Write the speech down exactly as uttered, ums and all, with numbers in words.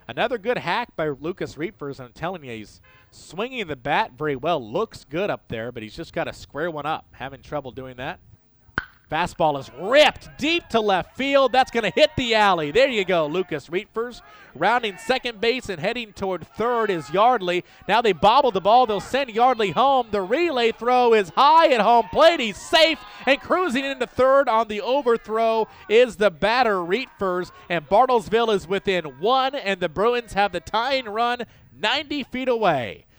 Another good hack by Lucas Reefers. I'm telling you, he's swinging the bat very well. Looks good up there, but he's just got to square one up. Having trouble doing that. Fastball is ripped deep to left field. That's going to hit the alley. There you go, Lucas Reefers. Rounding second base and heading toward third is Yardley. Now they bobble the ball. They'll send Yardley home. The relay throw is high at home plate. He's safe and cruising into third on the overthrow is the batter, Reefers. And Bartlesville is within one, and the Bruins have the tying run ninety feet away.